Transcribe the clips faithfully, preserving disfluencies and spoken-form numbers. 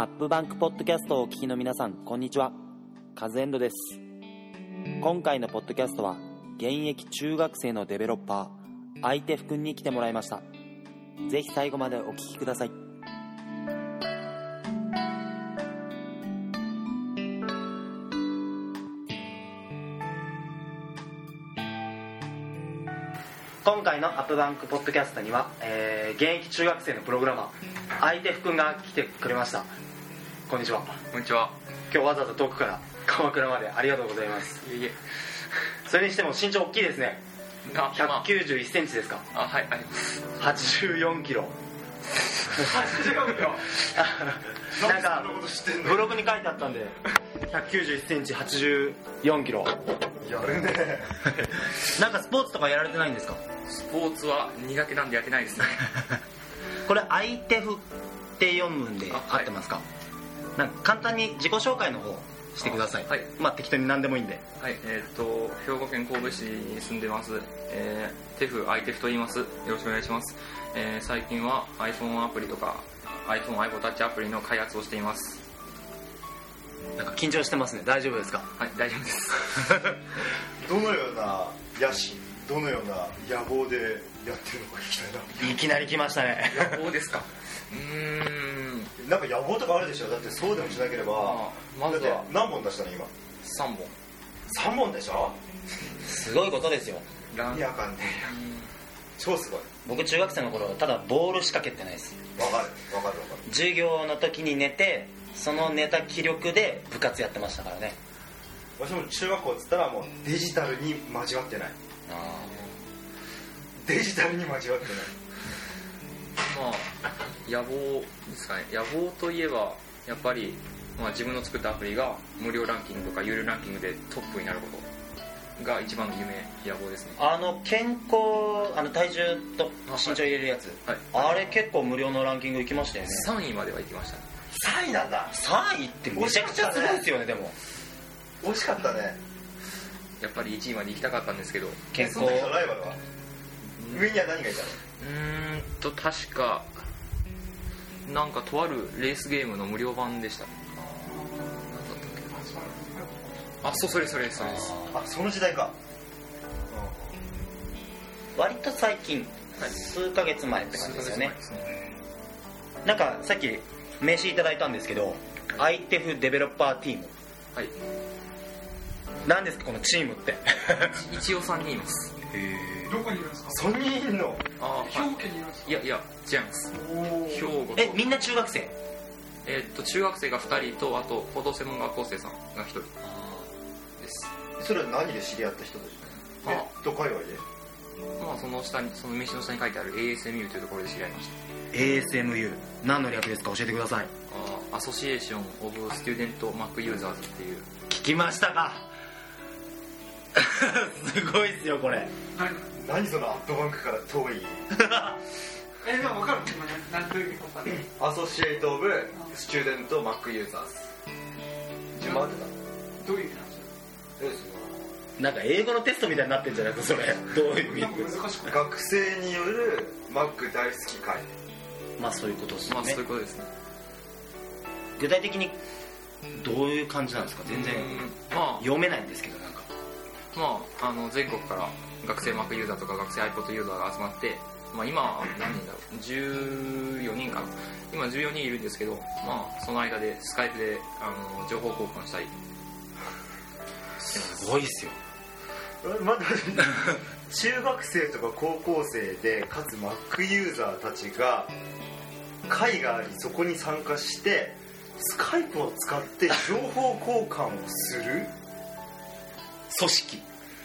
アップバンクポッドキャストをお聞きの皆さん、こんにちは。カズエンドです。今回のポッドキャストは現役中学生のデベロッパーアイテフ君に来てもらいました。ぜひ最後までお聞きください。今回のアップバンクポッドキャストには、えー、現役中学生のプログラマーアイテフ君が来てくれました。こんにちは。 こんにちは。 今日わざわざ遠くから鎌倉までありがとうございます。 いえいえ。 それにしても身長大きいですね。ひゃくきゅうじゅういちセンチですか。 あ、はい、あります。 はちじゅうよんキロ。 はちじゅうよんキロなんかブログに書いてあったんでひゃくきゅうじゅういちセンチはちじゅうよんキロやるね。 なんかスポーツとかやられてないんですか？ スポーツは苦手なんでやってないですね。 これアイテフって読むんで合ってますか？なんか簡単に自己紹介の方してください。 はい、 まあ適当に何でもいいんで。 はい、えっ、ー、と兵庫県神戸市に住んでます。えー、テフアイテフと言います。よろしくお願いします。えー、最近は iPhone アプリとか iPhone、iPod Touch アプリの開発をしています。 なんか緊張してますね。大丈夫ですか？ はい、大丈夫です。 どのような野心、どのような野望でやってるのか聞きたいな。 いきなり来ましたね。 野望ですか？うーん、なんか野望とかあるでしょ。だってそうでもしなければ。 まずは何本出したの今？ さんぼん。 さんぼんでしょ。 すごいことですよ。 意味わかんねえよ。超すごい。 僕中学生の頃ただボールしか蹴ってないです。 わかるわかるわかる。 授業の時に寝て、その寝た気力で部活やってましたからね。 私も中学校っつったらもうデジタルに間違ってない。 あデジタルに間違ってない。 まあ野望ですかね。野望といえばやっぱり、まあ、自分の作ったアプリが無料ランキングとか有料ランキングでトップになることが一番の夢、野望ですね。 あの健康、あの体重と身長入れるやつ、 はい、 あれ結構無料のランキング行きましたよね。 さんいまでは行きましたね。 さんいなんだ。 さんいってめちゃくちゃすごいですよね。でも惜しかったね。 やっぱりいちいまで行きたかったんですけど。 健康。 その時のライバルは、うん、上には何がいたの？ うーんと確かなんかとあるレースゲームの無料版でした。あ、そう、それそれそれです。 あ、その時代か。 割と最近、はい、数ヶ月前って感じですよね。なんかさっき名刺いただいたんですけど、アイテフデベロッパーティーム。 はい。 何ですかこのチームって？ 一応さんにんいます。 へー。どこにいるんですか？ さんにんいるの？ あ、 兵庫県にいるんですか？ いやいや違います。兵庫。 え、みんな中学生？ えー、っと中学生がふたりと、あと高等専門学校生さんがひとりです。 それは何で知り合った人たち？えっと界隈で？ まあその下に、その名刺の下に書いてある エーエスエムユー というところで知り合いました。 エーエスエムユー 何の略ですか？教えてください。 あ、アソシエーションオブスチューデントマックユーザーズっていう。 聞きましたか？すごいっすよこれ。 何そのアットバンクから遠い。 え、でも分かる？何というかアソシエイトオブスチューデントマックユーザーズ。待ってた。 どういう意味なんですか？ どうですか？ なんか英語のテストみたいになってんじゃないですかそれ。どういう意味？ 難しく。 学生によるマック大好き会。 まあそういうことですね。 まあそういうことですね。 具体的にどういう感じなんですか？全然、まあ、読めないんですけど。なんかまあ、あの全国から学生 Mac ユーザーとか学生 iPod ユーザーが集まって、まあ、今何人だろう、じゅうよにんかな、今じゅうよにんいるんですけど、まあ、その間でスカイプであの情報交換したり。 すごいっすよ。 まだ中学生とか高校生でかつ Mac ユーザーたちが会があり、そこに参加してスカイプを使って情報交換をする組織。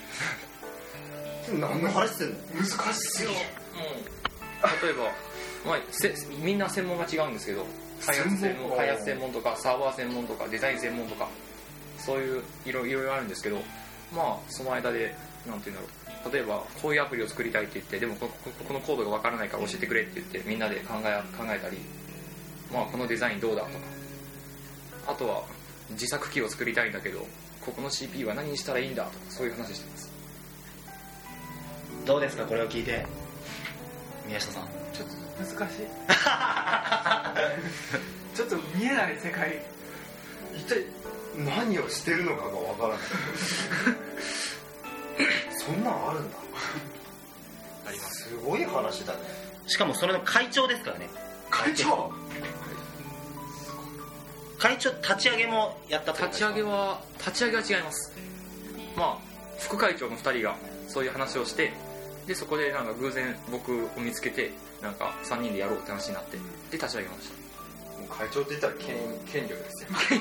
何の話してんの？ 難しすぎる。 例えば、まあ、せみんな専門が違うんですけど、開発専門、開発専門とかサーバー専門とかデザイン専門とかそういういろいろあるんですけど、まあその間でなんていうんだろう、例えばこういうアプリを作りたいって言って、でもこここのコードがわからないから教えてくれって言ってみんなで考え考えたり、まあこのデザインどうだとか、あとは自作機を作りたいんだけどここの シーピーユー は何にしたらいいんだとか、そういう話してます。 どうですかこれを聞いて宮下さん？ ちょっと難しい。 ちょっと見えない世界。 一体何をしてるのかがわからないそんなんあるんだ。 あります。 すごい話だね。 しかもそれの会長ですからね。 会長会長立ち上げもやったってことですか？ 立ち上げは立ち上げは違います。まあ副会長のふたりがそういう話をして、でそこでなんか偶然僕を見つけてなんかさんにんでやろうって話になって、で立ち上げました。 もう会長って言ったら権威権力ですよ権威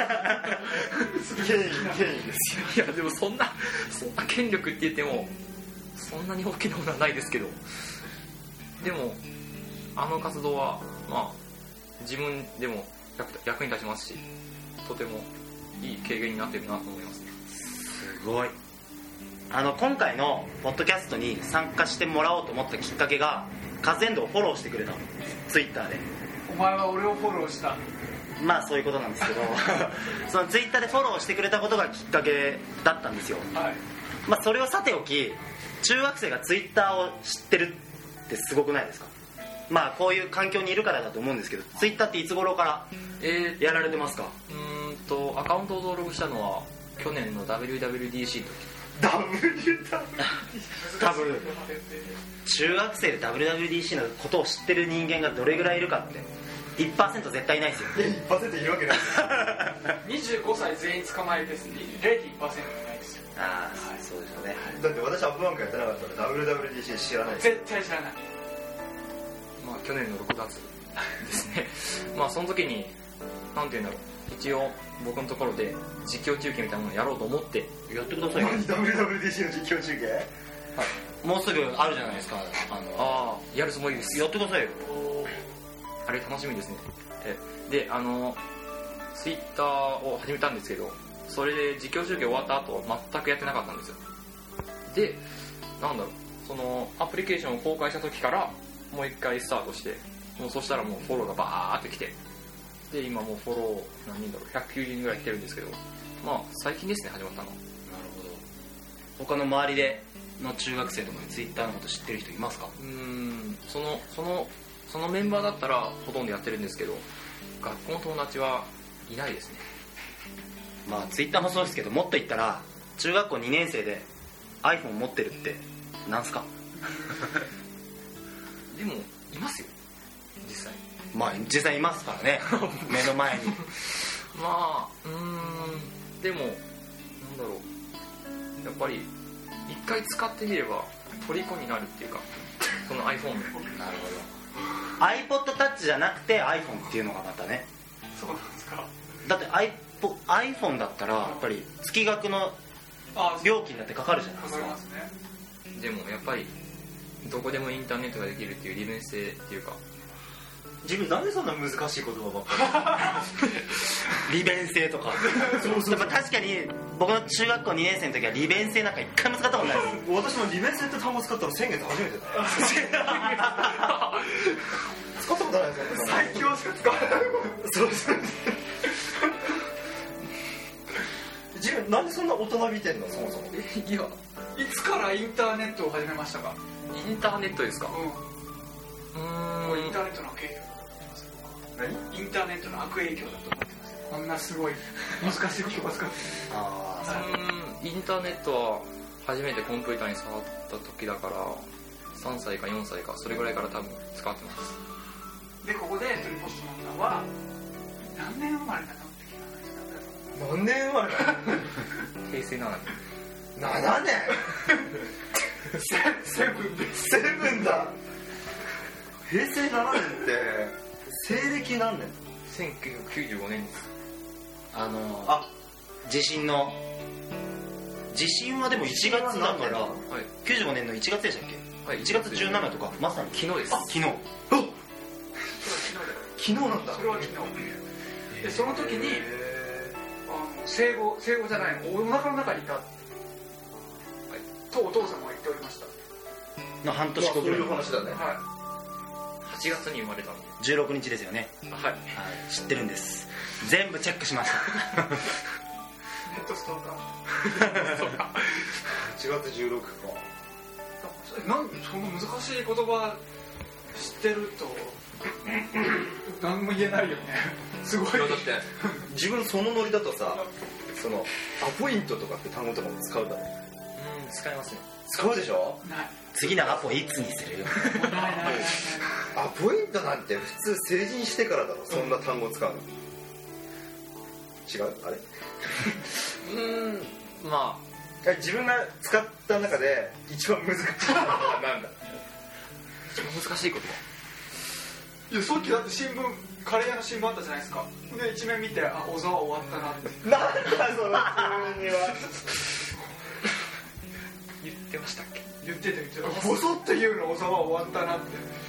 権威ですよ。 いやでもそんなそんな権力って言ってもそんなに大きなものはないですけど、でもあの活動はまあ自分でも 役, 役に立ちますし、とてもいい経験になってるなと思いますね。 すごい。あの今回のポッドキャストに参加してもらおうと思ったきっかけが、カズエンドをフォローしてくれたの、ツイッターで。 お前は俺をフォローした。 まあそういうことなんですけどそのツイッターでフォローしてくれたことがきっかけだったんですよ。 はい。 まあそれをさておき、中学生がツイッターを知ってるってすごくないですか？まあこういう環境にいるからだと思うんですけど、ツイッターっていつ頃からえー、 やられてますか？ うーんとアカウントを登録したのは去年の ダブリューダブリューディーシー の時。 ダブリューダブ多分中学生で ダブリューダブリューディーシー のことを知ってる人間がどれぐらいいるかって いちパーセント 絶対いないですよ。 リュー いちパーセント いるわけないにじゅうごさい全員捕まえて ゼロてんいちパーセント もないですよ。 ああ、そうですよね。 だって私アップバンクやってなかったら ダブリューダブリューディーシー 知らないです。 絶対知らない。 まあ去年のろくがつですねまあその時になんていうんだろう、一応僕のところで実況中継みたいなものをやろうと思ってやってくださいよ。 何 ダブリューダブリューディーシー の実況中継？ はい、 もうすぐあるじゃないですか。あのああやるつもりです。 やってくださいよ。 あれ楽しみですね。えであのツイッターを始めたんですけど、それで実況中継終わった後全くやってなかったんですよ。でなんだろう、そのアプリケーションを公開した時からもう一回スタートして、もうそしたらもうフォローがバーってきて、で今もうフォロー何人だろうひゃくきゅうじゅうにんぐらい来てるんですけど、まあ最近ですね始まったの。 なるほど。他の周りでの中学生とかでツイッターのこと知ってる人いますか？ うーんそのそのそのメンバーだったらほとんどやってるんですけど、学校の友達はいないですね。 まあツイッターもそうですけど、もっと言ったら中学校にねん生で iPhone 持ってるってなんすか？ でもいますよ実際。 まあ実際いますからね目の前にまあうーんでもなんだろう、やっぱり一回使ってみれば虜になるっていうか、その iPhone で。 なるほど。 iPod Touch じゃなくて iPhone っていうのがまたね。 そうなんですか。 だって iPhone だったらやっぱり月額のあ料金だってかかるじゃないですか。 かかりますね。 でもやっぱりどこでもインターネットができるっていう利便性っていうか。 自分なんでそんな難しい言葉ばっかり利便性とかそうそうそう。やっぱ確かに僕の中学校にねん生の時は利便性なんか一回も使ったことないです私も利便性って単語使ったの先月初めてだ使ったことないですよ。 最強しか使わない。 そうそう自分なんでそんな大人びてんのそもそも。 いやいつからインターネットを始めましたか？ インターネットですか？ うん。 うーんこれインターネットの悪影響だと思ってます。 何？ インターネットの悪影響だと思ってます。こんなすごい難しい言葉使って。 ああ、 うーんインターネットは初めてコンピューターに触った時だからさんさいかよんさいかそれぐらいから多分使ってます。 でここでトリポストマンナは何年生まれなのって聞かないですか？ 何年生まれ平成ななねん。 ななねんセブンです。 セブンだ。平成ななねんって西暦何年？ せんきゅうひゃくきゅうじゅうごねんです。 あのあ地震の地震はでもいちがつだからはいきゅうじゅうごねんのいちがつでしたっけ？ はい、 いちがつじゅうしちとかまさに昨日です。 昨日。 あ昨日なんだ。 それは昨日。でその時にあの生後生後じゃないのお腹の中にいた、はい、とお父様が言っておりました。 の半年後ぐらい。 そういう話だね。 ははちがつに生まれたので。 じゅうろくにちですよね。 はい。 はい、知ってるんです。全部チェックしましたい。ネットストーカー。 そうか。 はちがつじゅうろくか。 なんそんな難しい言葉知ってると何も言えないよね。すごい。 だって自分そのノリだとさ、そのアポイントとかって単語とかも使うだろ。 うん使いますね。 使うでしょ。 ない。 次のアポいつにするよ。 ないないないない。 アポイントなんて普通成人してからだろ、そんな単語使うの。違うあれうーんまえ自分が使った中で一番難しいのは何だ。 あ一番難しいことは。 いやさっきだって新聞カレー屋の新聞あったじゃないですか。で一面見てあ小沢終わったなって。 なんだその普通には。 言ってましたっけ。 言ってた言ってた。ボソッと言うの小沢終わったなって。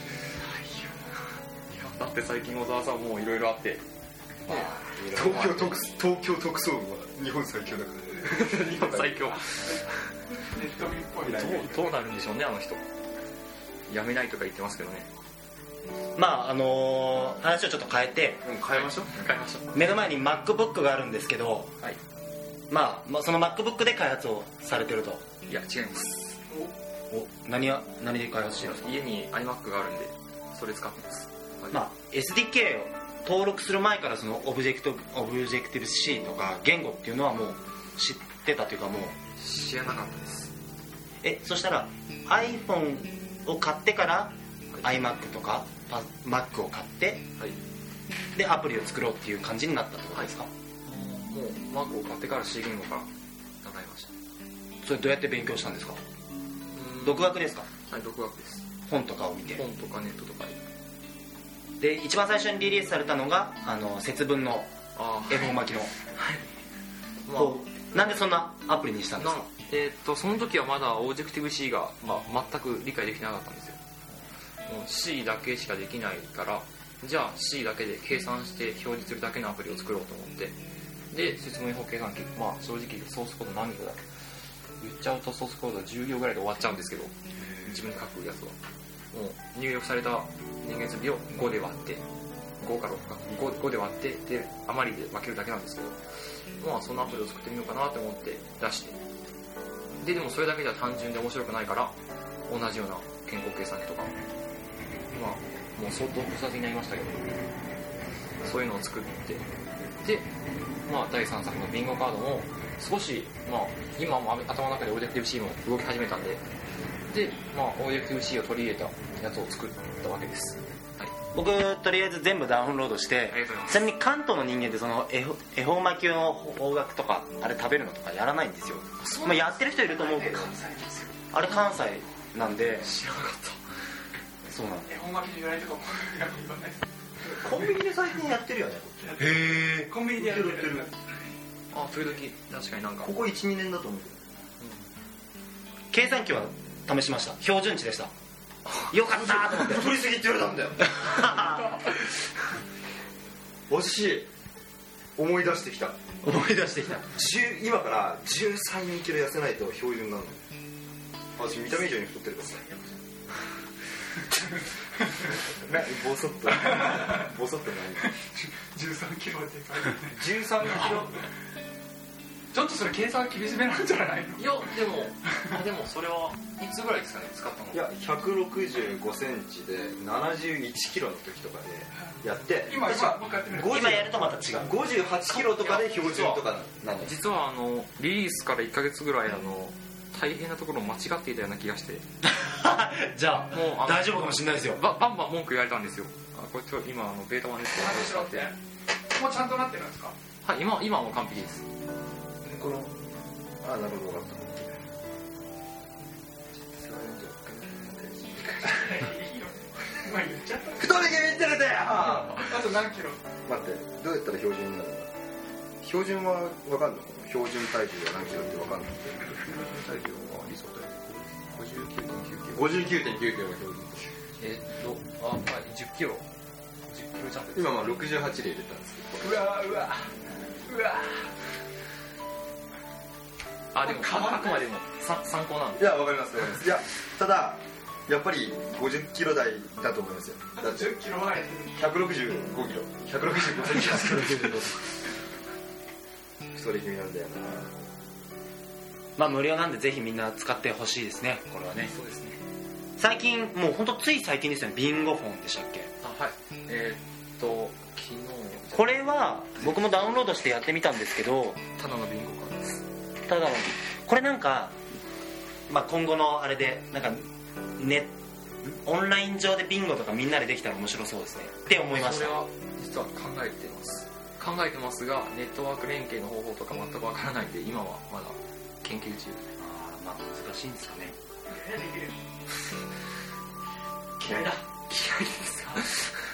いやだって最近小沢さんもいろいろあって。 東京特東京特捜部は日本最強だから日本最強。 ネット民っぽいな。 どうどうなるんでしょうねあの人。やめないとか言ってますけどね。 まああのー、話をちょっと変えて、 うん変えましょう変えましょう。 目の前に MacBook があるんですけど、 はい。 まあ、まあその MacBook で開発をされてると。 いや違います。 お何は何で開発してるんですか。 家に iMac があるんでそれ使ってます。はい、 まあ エスディーケー を登録する前からそのオブジェクトオブジェクティブ C とか言語っていうのはもう知ってたというかもう知らなかったです。 えそしたら iPhone を買ってから iMac とか Mac を買ってはい。 でアプリを作ろうっていう感じになったってことですか。 もう Mac を買ってから C 言語から習いました。 それどうやって勉強したんですか。 うん独学ですか。 はい独学です。 本とかを見て。 本とかネットとかでで。 一番最初にリリースされたのがあの節分のあ恵方巻きの、 まあこうなんでそんなアプリにしたんですなか。 えー、っとその時はまだオブジェクティブ C が、まあ、全く理解できなかったんですよ。もう C だけしかできないからじゃあ C だけで計算して表示するだけのアプリを作ろうと思ってで節分恵方計算機まあ正直ソースコード何行だっけ言っちゃうとソースコードじゅう行ぐらいで終わっちゃうんですけど自分で書くやつはもう入力された人間数字をごで割ってごかろくか 5, 5で割ってで余りで分けるだけなんですけどまあそのアプリを作ってみようかなと思って出してででもそれだけじゃ単純で面白くないから同じような健康計算機とかまあもう相当複雑になりましたけどそういうのを作ってでまあだいさんさくのビンゴカードも少しまあ今も頭の中でオブジェクティブ C も動き始めたんででまあオブジェクティブ C を取り入れたやつを作ったわけです。はい、 僕とりあえず全部ダウンロードしてありがとうございます。 ちなみに関東の人間ってその恵方恵方巻きの方角とかあれ食べるのとかやらないんですよ。まあ、やってる人いると思うけどあれ関西なんで知らなかった。 そうなんだよ。 恵方巻きの由来とかも言わないです。 コンビニで最近やってるよね。 へえ。 コンビニでやってる。 あ時々確かになんかここ いちにねんだと思うけど計算機は試しました。標準値でした。よかったと思って取りすぎって言われたんだよ私思い出してきた。 思い出してきた。 今からじゅうさんキロ痩せないと標準なの。私見た目以上に太ってるからねボソッとボソッとないじゅうさんキロでかいじゅうさんキロちょっとそれ計算厳しめなんじゃないの。 いやでもあでもそれはいつぐらいですかね使ったの。 いやひゃくろくじゅうごセンチでななじゅういちキロの時とかでやって今今僕やってみる。 今やるとまた違う。 ごじゅうはちキロとかで標準とかなんです。 実はあのリリースからいっかげつぐらいあの大変なところを間違っていたような気がしてじゃあもうあの大丈夫かもしれないですよ。 ババンバン文句言われたんですよ。あこれ今今あのベータ版ですけど話しろってもうちゃんとなってるんですか。 はい今今はもう完璧です。 このあなるほど分かった。 今言っちゃった。 太り気味ってるだよ。 あと何キロ。 待ってどうやったら標準になるんだ。標準は分かんの。標準体重は何キロって分かんない。 標準体重は理想体重ごじゅうきゅうてんきゅうキロが標準。 えー、っとあ、まあ、じゅっキロじゅっキロジャンプ今まあろくじゅうはちで入れたんですけど。 うわうわうわ。 あでもあくまでもさ参考なんで。 いや分かります分かります。いやただやっぱりごじゅっキロ台だと思いますよ。だってじゅっキロ前ひゃくろくじゅうごキロひゃくろくじゅうごセンチ太り気味なんだよな。 まあ無料なんでぜひみんな使ってほしいですね。これはね。 そうですね。 最近もうほんとつい最近ですよね。ビンゴフォンでしたっけ。 あはいえー、っと昨日これは僕もダウンロードしてやってみたんですけど、 ただのビンゴカードです。 ただのこれなんか、まあ、今後のあれでなんかネオンライン上でビンゴとかみんなでできたら面白そうですねって思いました。 それは実は考えてます考えてますが、ネットワーク連携の方法とか全くわからないんで今はまだ研究中。 あーまあ難しいんですかね。 嫌いだ。 嫌いですかなる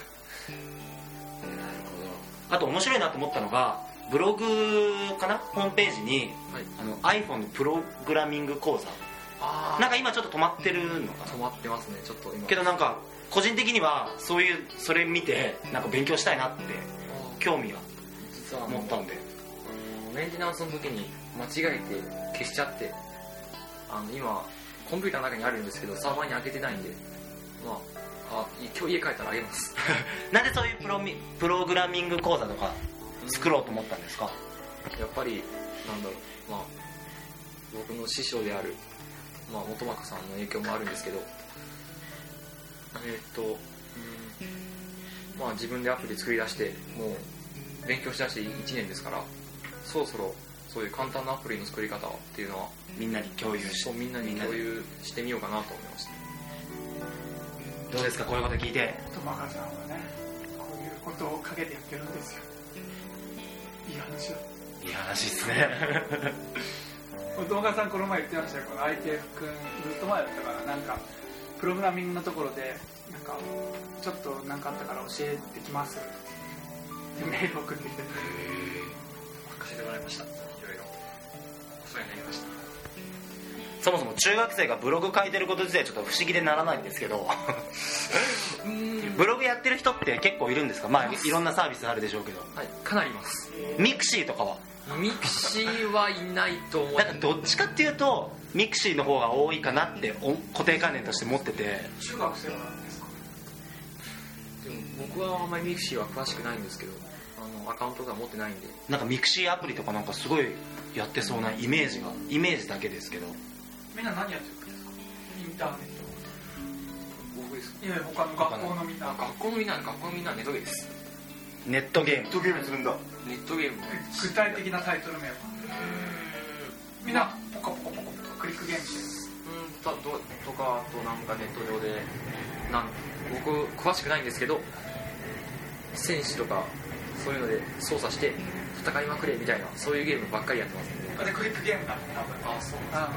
あと面白いなと思ったのがブログかな、ホームページに、 はい、 あの iPhone のプログラミング講座あなんか今ちょっと止まってるのかな。 止まってますねちょっと今。 けどなんか個人的にはそういうそれ見てなんか勉強したいなって興味は実は持ったんで、 あのメンテナンスの時に間違えて消しちゃって、あの今コンピューターの中にあるんですけどサーバーに開けてないんで、まあ、あ今日家帰ったらあげますなんでそういうプロミプログラミング講座とか作ろうと思ったんですか。 やっぱりなんだろう、まあ、僕の師匠である、まあ、本間さんの影響もあるんですけど、えーっと、うんまあ、自分でアプリ作り出してもう勉強しだしていちねんですから、そろそろそういう簡単なアプリの作り方っていうのはみんなに共有しそうみんなに共有してみようかなと思いました。 どうですかこういうこと聞いて。 トマカさんはねこういうことをかけてやってるんですよ。いい話だ。 いい話っすねトマカさんこの前言ってましたよ。この アイティーエフ 君ずっと前だったからなんかプログラミングのところでなんかちょっと何かあったから教えてきますってメール送ってきて教えてもらいました。いろいろお世話になりました。 そもそも中学生がブログ書いてること自体ちょっと不思議でならないんですけどブログやってる人って結構いるんですか。まあいろんなサービスあるでしょうけど、 はい、かなりいます。 ミクシーとかはミクシーはいないと思う。 なんかどっちかっていうとミクシーの方が多いかなって固定観念として持ってて。 中学生はなんですか。 でも僕はあんまりミクシーは詳しくないんですけど、あのアカウントが持ってないんで。 なんかミクシーアプリとかなんかすごいやってそうなイメージがイメージだけですけど。 みんな何やってるんですか。インターネット。 僕ですか。 いや他の学校のみんな。 学校のみんな学校のみんなネットゲームです。 ネットゲーム。 ネットゲームするんだ。 ネットゲーム。 具体的なタイトル名は。みんなポカポカポカポカクリックゲームしてる。 うんとととかあとなんかネット上でなん僕詳しくないんですけど、戦士とかそういうので操作して戦いまくれみたいなそういうゲームばっかりやってますんで。 あれクリックゲームだ多分。 あそうあ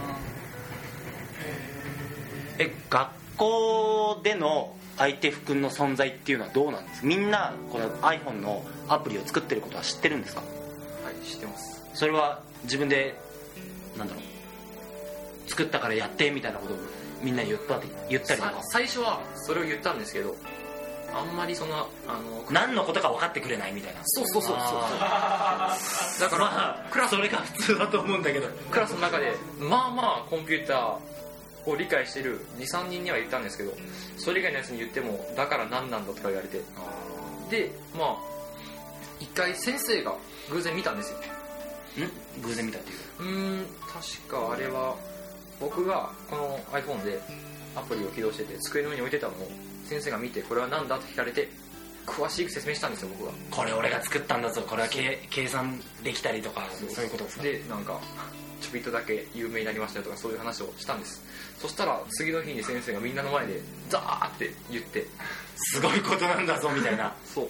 え学校でのアイテフ君の存在っていうのはどうなんですか。みんなこの iPhone のアプリを作ってることは知ってるんですか。 はい知ってます。 それは自分でなんだろう作ったからやってみたいなことをみんなに言った言ったりとか。 最初はそれを言ったんですけど、あんまりそのあの何のことか分かってくれないみたいな。 そうそうそうそうだから、 まあ、クラスそれが普通だと思うんだけど、 クラスの中でまあまあコンピューターを理解している にさんにんには言ったんですけど、それ以外のやつに言ってもだから何なんだとか言われて、でまあ一回先生が偶然見たんですよ。 ん偶然見たっていう。 うーん確かあれは僕がこの iPhone でアプリを起動してて机の上に置いてたのを先生が見て、これは何だと聞かれて詳しく説明したんですよ僕が。 これ俺が作ったんだぞ、これは計計算できたりとかそういうことですか。 でなんかちょびっとだけ有名になりましたよとかそういう話をしたんです。そしたら次の日に先生がみんなの前でザーって言って、 すごいことなんだぞみたいな。 そう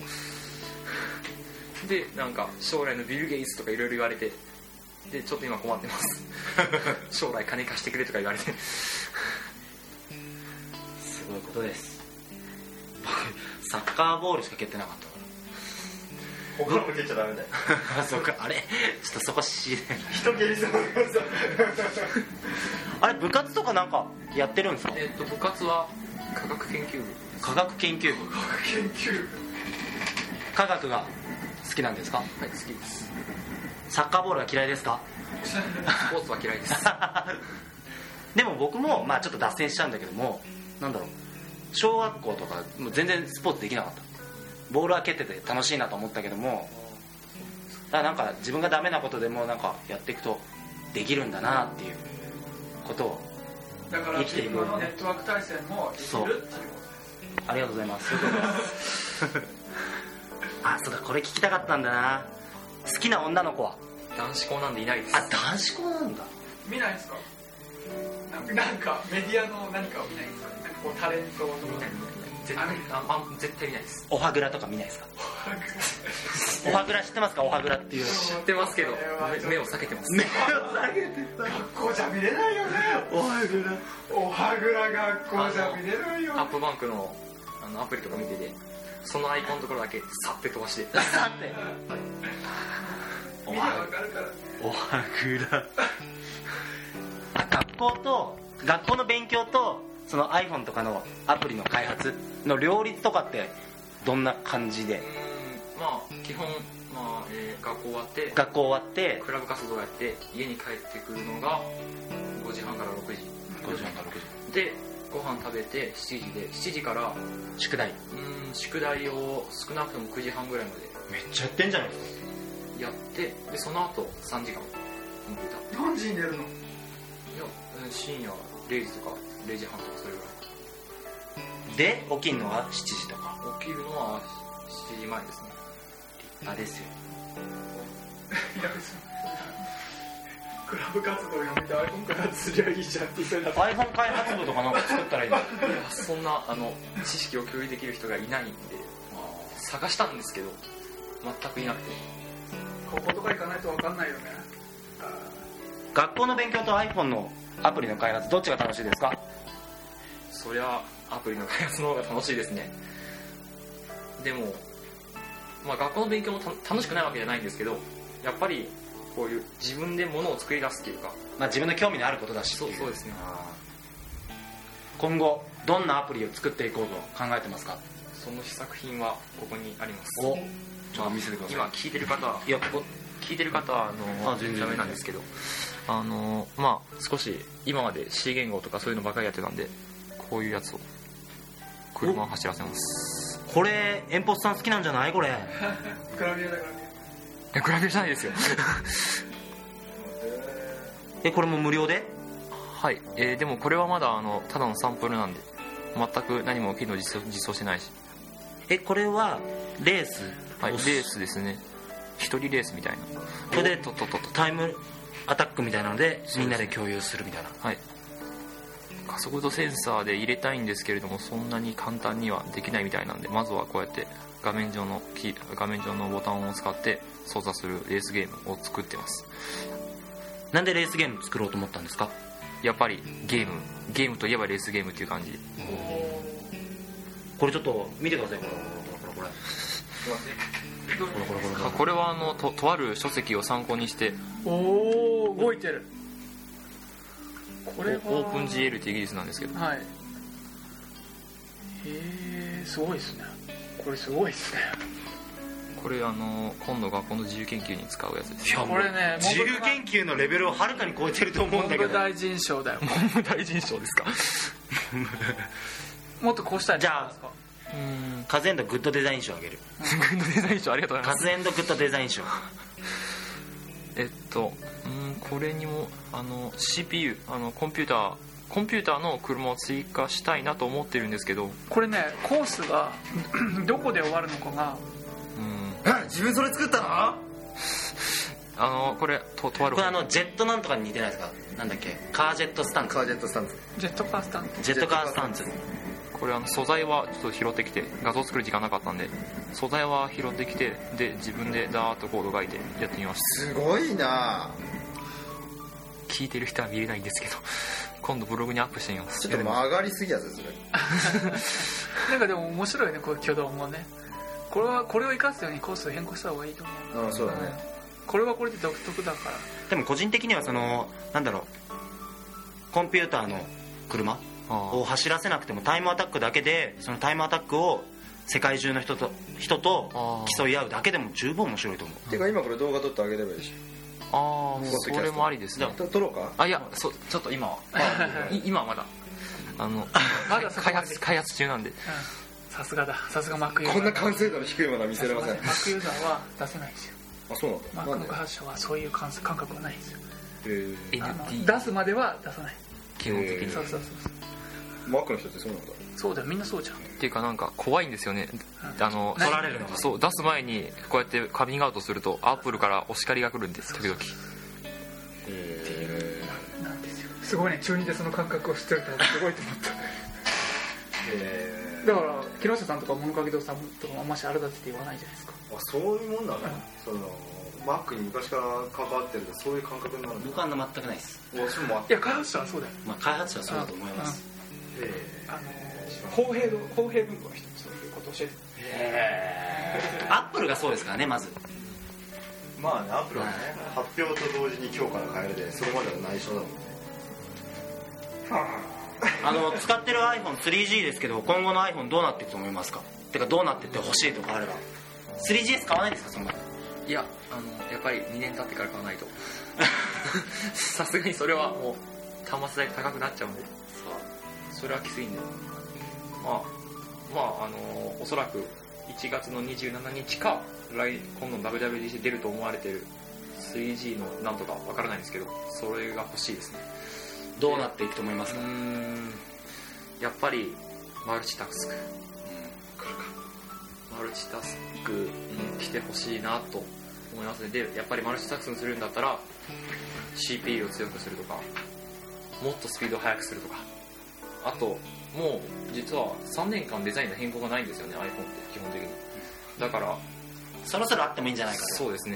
でなんか将来のビル・ゲイツとかいろいろ言われて、でちょっと今困ってます将来金貸してくれとか言われてすごいことです。僕サッカーボールしか蹴ってなかった他のも蹴っちゃダメだよあそうか、あれちょっとそこし人蹴りそうあれ部活とかなんかやってるんですか。 えっと部活は科学研究部。 科学研究部。 科学研究部。 科学が好きなんですか。 はい好きです。 サッカーボールは嫌いですか。 スポーツは嫌いですでも僕もまあちょっと脱線しちゃうんだけども、なんだろう、小学校とかもう全然スポーツできなかった。ボールは蹴ってて楽しいなと思ったけども、だからなんか自分がダメなことでもなんかやっていくとできるんだなっていうことをだから生きていく自分のネットワーク体制もできるっていうことです。 ありがとうございます。そういうことですあ、そうだ、これ聞きたかったんだな。好きな女の子は？ 男子校なんでいないです。 あ、男子校なんだ。 見ないですか？なんかなんかメディアの何かを見ないですか？なんかこうタレントとか見ない見ない絶対ああ絶対見ないです。 おはぐらとか見ないですか？おはぐら知ってますか？おはぐらっていう。 知ってますけど目目を避けてます。 目を下げてた。 学校じゃ見れないよね。 おはぐら。 おはぐら学校じゃ見れないよね。 アップバンクのあのアプリとか見てて、そのアイコンのところだけさって飛ばしてさて見ればわかるから。 おはぐら。あ、学校と学校の勉強とその iPhone とかのアプリの開発の両立とかってどんな感じで？ うーんまあ基本、まあえー、学校終わって学校終わってクラブ活動やって家に帰ってくるのがごじはんからろくじごじはんからろくじでご飯食べてしちじでしちじから宿題。 うーん宿題を少なくともくじはんぐらいまでめっちゃやってんじゃないですか。 やってでその後さんじかんコンピューター何時に出るの？ いやうん深夜れいじとかれいじはんとかそれぐらいで起きるのはしちじとか。 起きるのはしちじまえですね。 立派ですよ。 いや別にクラブ活動やめて iPhone 開発すりゃいいじゃんって言ってた。 iPhone 開発部とかなんか作ったらいいの？ いやそんなあの知識を共有できる人がいないんで探したんですけど全くいなくて。 高校とか行かないと分かんないよね。 学校の勉強と iPhone のアプリの開発どっちが楽しいですか？ そりゃアプリの開発の方が楽しいですね。でも、まあ、学校の勉強もた楽しくないわけじゃないんですけど、やっぱりこういう自分で物を作り出すっていうか、 まあ自分の興味のあることだし。 そうそうですね。 今後どんなアプリを作っていこうと考えてますか？ その試作品はここにあります。 お、ちょっと見せてください。 今聞いてる方はいやここ聞いてる方はあのあ全然ダメなんですけど、あのまあ少し今まで C 言語とかそういうのばかりやってたんで、こういうやつを車を走らせます。 これエンポスさん好きなんじゃない？これグラビアだからね。 えグラビアじゃないですよ。 えこれも無料で？ はい、えー、でもこれはまだあのただのサンプルなんで全く何も機能実装、実装してないし。 えこれはレース？ はいレースですね。一人レースみたいな。 これでとっとっとっとタイムアタックみたいなのでみんなで共有するみたいな。 はい。加速度センサーで入れたいんですけれどもそんなに簡単にはできないみたいなんで、まずはこうやって画面上のキー画面上のボタンを使って操作するレースゲームを作ってます。 なんでレースゲーム作ろうと思ったんですか？ やっぱりゲームゲームといえばレースゲームっていう感じ。 これちょっと見てください。これこれこれこれこれこれこれこれこれはあの と, とある書籍を参考にしておお動いてる。これはオープン ジーエル ってイギリスなんですけど、 はい。へえすごいですね。これすごいですね。 これあの今度学校の自由研究に使うやつです。 いやこれね自由研究のレベルをはるかに超えてると思うんだけど。 文部大臣賞だよ。 文部大臣賞ですか？ もっとこうしたい。 じゃあうーんカズエンドグッドデザイン賞あげる。 グッドデザイン賞ありがとうございます。 カズエンドグッドデザイン賞。 えっとうんこれにもあの シーピーユー あのコンピューターコンピューターの車を追加したいなと思ってるんですけど、 これねコースがどこで終わるのかがうんえ自分それ作ったの？ あのこれととあるこれあのジェットなんとかに似てないですか？なんだっけカージェットスタンツ。 カージェットスタンツ。 ジェットカースタント。 ジェットカースタンツ。 これあの素材はちょっと拾ってきて画像作る時間なかったんで素材は拾ってきてで自分でダーッとコード書いてやってみました。 すごいな。 聞いてる人は見れないんですけど今度ブログにアップしてみます。 ちょっと曲がりすぎやつそれ。 なんかでも面白いねこういう挙動もね。これはこれを生かすようにコースを変更した方がいいと思う。 ああそうだね。 これはこれで独特だから。 でも個人的にはそのなんだろうコンピューターの車を走らせなくてもタイムアタックだけでそのタイムアタックを世界中の人と人と競い合うだけでも十分面白いと思う。 てか今これ動画撮ってあげればいいでしああそれもありですね。 ょ。撮ろうか？ あいやそちょっと今はい今はまだあのまだそこ開まで発開発中なんで。 さすがだ。さすが Mac ユーザー。 こんな完成度の低いものは見せれません。 Mac ユーザーは出せないんですよ。 あそうなんだ。 Mac の開発者はそういう感感覚はないんですよ。 へえ。 あのエヌティー出すまでは出さない。 基本的にそうそうそうそう。 マックの人ってそうなんだ。 そうだよ、みんなそうじゃん。 っていうかなんか怖いんですよね。あの取られるのがそう出す前にこうやってカミングアウトするとアップルからお叱りが来るんです時々。 へなんですよ。すごいね、中にでその感覚を知ってるってすごいと思った。 えだから木下さんとか物陰堂さんとかもあんましあれだって言わないじゃないですか。 あ、そういうもんなんだ、そのマックに昔から関わってるとそういう感覚になるんだ。 僕は全くないです。 私もあっいや開発者はそうだよ。 まあ、開発者はそうだと思います。 て、 あの公平度公平文化の人にそういうことを教えて。 アップルがそうですからね、まず。 まあね、アップルはね、発表と同時に今日から変えるで、それまでは内緒だもんね。 あの使ってる アイフォンスリージー ですけど、今後の iPhone どうなっていくと思いますか？てかどうなってってほしいとかあれば スリージーエス 買わないんですか？そんな。 いやあのやっぱりにねん経ってから買わないとさすがにそれはもう端末代高くなっちゃうんで、それはきついんで、まあまああのおそらくいちがつのにじゅうしちにちか来今度の ダブリューダブリューディーシー 出ると思われてる スリージー のなんとかわからないんですけど、それが欲しいですね。 どうなっていくと思いますか？ うーんやっぱりマルチタスク、マルチタスクにしてほしいなと思いますね。でやっぱりマルチタスクにするんだったら シーピーユー を強くするとか、もっとスピードを速くするとか、あともう実はさんねんかんデザインの変更がないんですよね iPhone って基本的に。だからそろそろあってもいいんじゃないかと。 そうですね。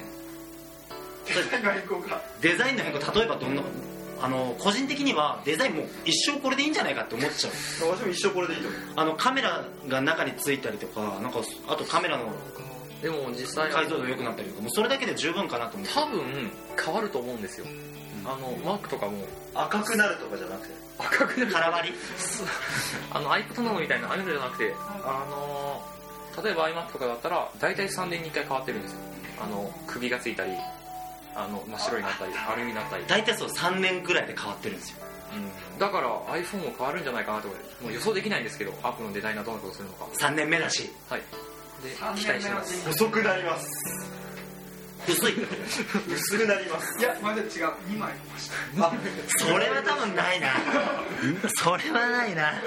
デザインの変更、例えばどんな、あの個人的にはデザインもう一生これでいいんじゃないかって思っちゃう。 私も一生これでいいと思う。 あのカメラが中についたりとか、なんかあとカメラのでも実際解像度良くなったりとか、もうそれだけで十分かなと思って。 多分変わると思うんですよ。あのマークとかも赤くなるとかじゃなくて、 赤くなる空張りあの iPod なのみたいなああいうのじゃなくて、あの例えば iMac とかだったら大体さんねんにいっかい変わってるんですよ。あの首がついたり、あの真っ白になったりアルミになったり、 大体そうさんねんくらいで変わってるんですよ。 うん、だから iPhone も変わるんじゃないかなと思って、もう予想できないんですけど、アップルのデザイナーどんなことするのか。 さんねんめだしはい。で期待してます。 細くなります。 薄い薄くなります。 いやまだ違う、にまいありました。 あ、 それは多分ないなそれはないな。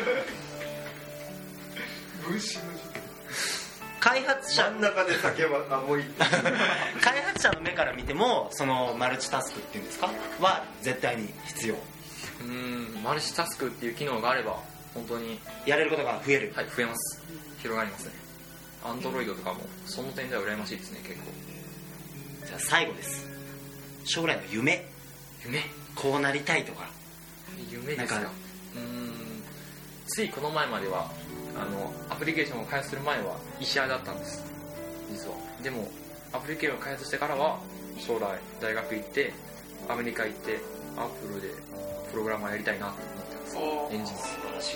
分子の開発者真ん中で酒はあもういい開発者の目から見ても、そのマルチタスクっていうんですかは絶対に必要。 うーんマルチタスクっていう機能があれば本当に、 やれることが増える。 はい、増えます。広がりますね。アンドロイドとかもその点では羨ましいですね。結構じゃあ最後です。将来の夢、 夢こうなりたいとか。 夢ですか。 なんかうーんついこの前まではあのアプリケーションを開発する前は医者だったんです実は。でもアプリケーションを開発してからは将来大学行ってアメリカ行ってアップルでプログラマーやりたいなと思ってます。エンジン素晴らしい。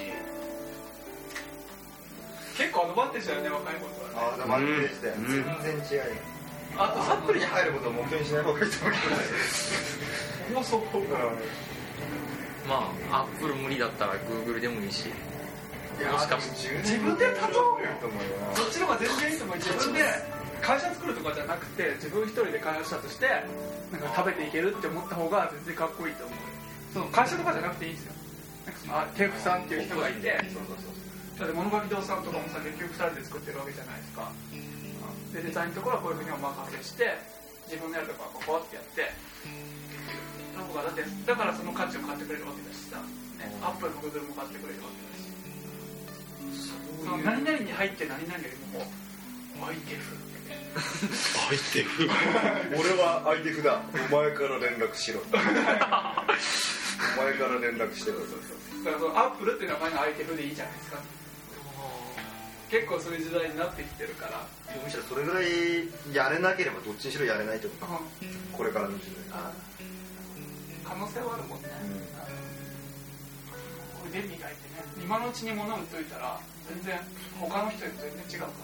結構アドバンテージだよね、若いことはね。 あー、マルチでしたよ、 うん全然違うよ。 あとアップルに入ることを目標にしない方がいいと思うけどもうそこまあアップル無理だったらグーグルでもいいし、 いやもしかし自分で頼むと思うよな。 そっちの方が全然いいと思う。自分で会社作るとかじゃなくて、自分一人で開発者としてなんか食べていけるって思った方が全然かっこいいと思う。その会社とかじゃなくていいんですよ。なんかそのあテープさんっていう人がいて、そうそうそうだって物書き堂さんとかもさ、結局ふたりで作ってるわけじゃないですか。でデザインのところはこういうふうにお任せして自分のやるところはここってやっての方がだって、だからその価値を買ってくれるわけだしさ、ね、アップルもグーグルも買ってくれるわけだし、その何々に入って何々よりもアイテフアイテフ俺はアイテフだ、お前から連絡しろお前から連絡してろ。そうそうだからそのアップルっていう名前のアイテフでいいじゃないですか。結構そういう時代になってきてるから、 むしろそれぐらいやれなければどっちにしろやれないと思う、 うん、 これからの時代。 可能性はあるもんね、うん、腕磨いてね、今のうちに物を売っといたら全然他の人より全然違うから、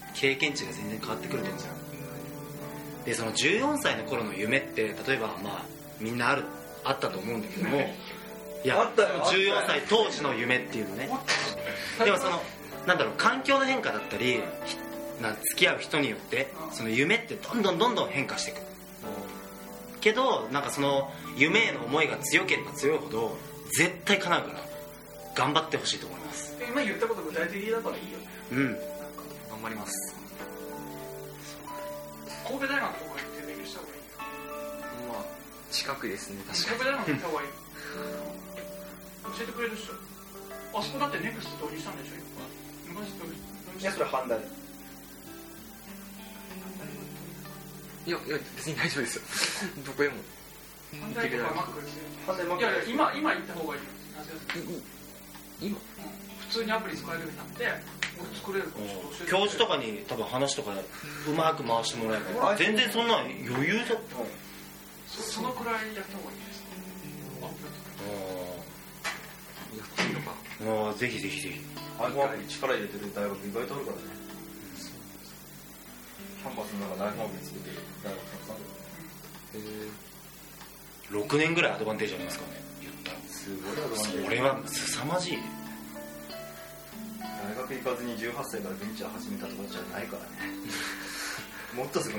経験値が全然変わってくると思う。でそのじゅうよんさいの頃の夢って例えばまあみんなあるあったと思うんだけども、いやあったよじゅうよんさい当時の夢っていうのね。でもそのなんだろう、環境の変化だったりな付き合う人によってその夢ってどんどんどんどん変化していくけど、なんかその夢への思いが強ければ強いほど絶対叶うから、 頑張ってほしいと思います。 今言ったこと具体的だからいいよね。 うん。 頑張ります。 神戸大学とか行って勉強した方がいいよ。 まあ近くですね、確神戸か大学行った方がいい。教えてくれるっしょ。あそこだってネクスト導入したんでしょ今。昔導入いやそれ阪大。 に。いやいや別に大丈夫ですよ。どこでも。 阪大とかマックですよ。 阪大マックいやいや今今行った方がいいよ。 今普通にアプリ使えるようになって作れるからちょっと教えてくれ。 教授とかに多分話とかうまく回してもらえば全然そんな余裕だった。 そ, そのくらいやった方がいいです。アップルやっていいのか。 ああぜひぜひぜひ。 アイマークに力入れてる大学意外とあるからね。キャンパスの中でアイマークにつけてる大学たくさんある。 ろくねんぐらいアドバンテージありますからね言ったら。 すごいアドバンテージ。 それは凄まじい。 大学行かずにじゅうはっさいからベンチャー始めたとかじゃないからね。もっとすごい。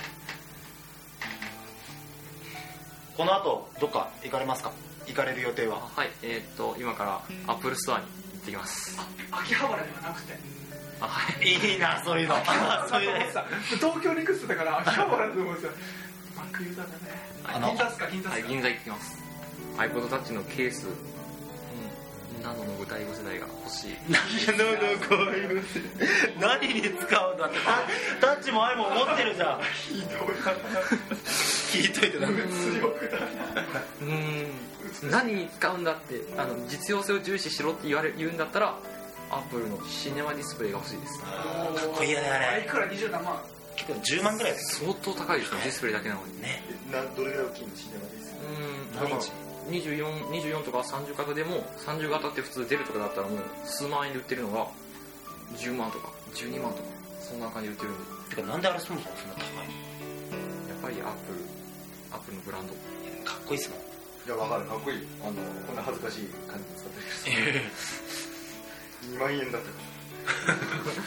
この後どっか行かれますか？行かれる予定は？ はい、えー、っと今からアップルストアに行ってきます。 秋葉原ではなくて。 あ、はい。 いいなそういうの。そういうね。 東京に行くっつったから秋葉原だと思うんですよ。マックユーザーだね。 あの銀座っすか銀座っはい、 すか。 銀座行ってきます。iPod Touch のケース、うん、ナノの具体ご世代が欲しい。 何のこういう何に使うんだって。タッチもアイも持ってるじゃん。 ひどい。 聞いといてダメ。 うーん何に使うんだってあの実用性を重視しろって言われ言うんだったらアップルのシネマディスプレイが欲しいです。 かっこいいよねあれ。 いくらにじゅうななまん。 結構じゅうまんぐらいです相当高いですね、ディスプレイだけなのにね。 などれぐらい大きいのシネマです。 うーんだからにじゅうよん、にじゅうよんとかさんじゅう型でもさんじゅう型って普通出るとかだったらもう数万円で売ってるのがじゅうまんとかじゅうにまんとかそんな感じで売ってるんで。 てかなんであれそもそもそんな高いの？ やっぱりアップルアップルのブランド。 かっこいいっすもん。 いやわかる、かっこいい。あのこんな恥ずかしい感じで使ってるけどにまんえんだったから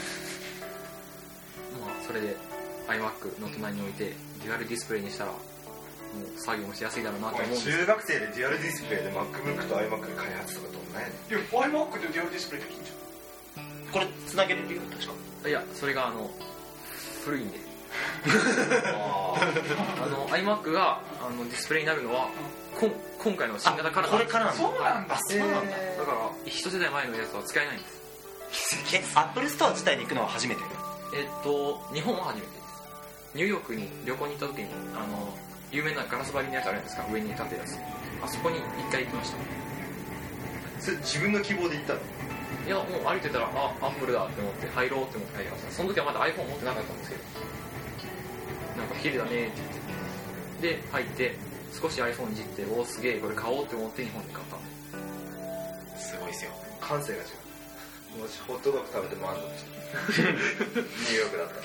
まあそれで iMac の隣に置いてデュアルディスプレイにしたらもう作業もしやすいだろうなと思うんですけど。 中学生でデュアルディスプレイで MacBook と iMac で開発とかどんなんやねん。 いや iMac でデュアルディスプレイできんじゃん。 これつなげれるよ確か。 いやそれがあの古いんであの iMac があのディスプレイになるのはこん今回の新型からこれからなんだ。 そうなんだ。 あそうなんだ。 だから一世代前のやつは使えないんです。 えアップルストア自体に行くのは初めて？ えっと日本は初めてです。ニューヨークに旅行に行った時にあの有名なガラス張りのやつあるんですか、上に立ってるやつ。あそこに一回行きました。 それ自分の希望で行ったの？ いやもう歩いてたらあアップルだって思って入ろうって思って入りました。その時はまだ iPhone 持ってなかったんですけどなんか綺麗だねって言ってで入って少し iPhone いじっておおすげえこれ買おうって思って日本に買ったんで。 すごいっすよ。 感性が違う。もしホットドッグ食べて満足してニューヨークだったら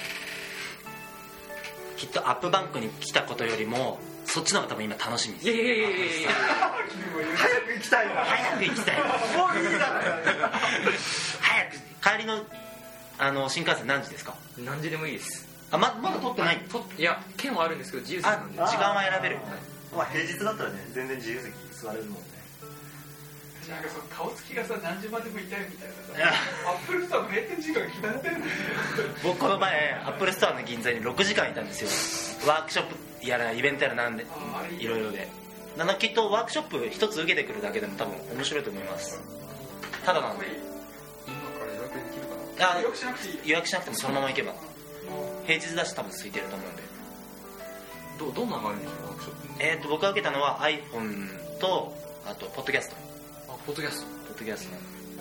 きっとアップバンクに来たことよりもそっちの方が多分今楽しみです。 いやいやいやいやいや早く行きたいな。 早く行きたい。 もういいだろ早く帰りのあの新幹線何時ですか？ 何時でもいいです。 あ ま, まだ取ってない？ といや券はあるんですけど自由席あなんで時間は選べる。 まあ平日だったらね全然自由席座れるもんね。 なんかその顔つきがさ何時までもいたいみたいなさアップルストアの閉店時間が決まってるんだよ。 僕この前アップルストアの銀座にろくじかんいたんですよ。ワークショップやらイベントやらなんでいろいろでなのきっとワークショップ一つ受けてくるだけでも多分面白いと思います。ただなんで今から予約できるかな。 あ予約しなくていいよ。 予約しなくてもそのまま行けば平日だし多分空いてると思うんで。 どどんなのがあるんですかワークショップ。 えーと僕が受けたのは iPhone とあとポッドキャストあポッドキャスト。 ポッドキャスト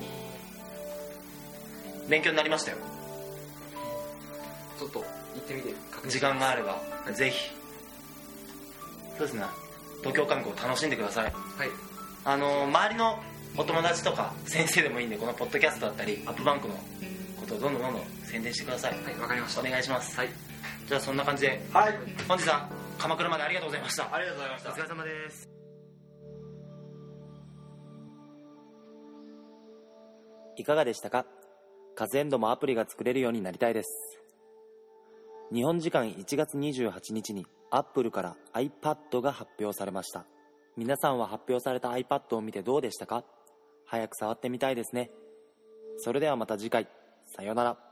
勉強になりましたよ。 ちょっと行ってみて確認時間があればぜひ。そうですね東京観光楽しんでください。 はい。 あの周りのお友達とか先生でもいいんでこのポッドキャストだったりアップバンクのことをどんどんどんどん宣伝してください。 はいわかりました。 お願いします。 はい。 じゃあそんな感じではい。 本日は鎌倉までありがとうございました。 ありがとうございましたお疲。れ様です。いかがでしたか？カズエンドもアプリが作れるようになりたいです。日本時間いちがつにじゅうはちにちにアップルから iPad が発表されました。皆さんは発表された iPad を見てどうでしたか？ 早く触ってみたいですね。それではまた次回、さようなら。